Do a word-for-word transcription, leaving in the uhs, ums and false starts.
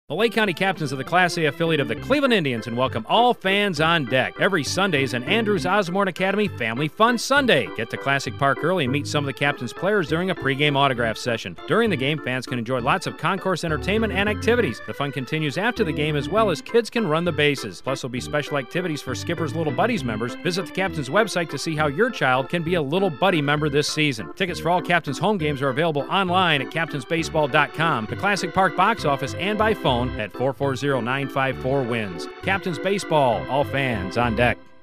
The Lake County Captains of the Class A affiliate of the Cleveland Indians and welcome all fans on deck. Every Sunday is an Andrews Osborne Academy Family Fun Sunday. Get to Classic Park early and meet some of the Captains' players during a pregame autograph session. During the game, fans can enjoy lots of concourse entertainment and activities. The fun continues after the game as well as kids can run the bases. Plus, there'll be special activities for Skipper's Little Buddies members. Visit the Captains' website to see how your child can be a Little Buddy member this season. Tickets for all Captains' home games are available online at captains baseball dot com, the Classic Park box office, and by phone at four four zero, nine five four, wins. Captains Baseball, all fans on deck.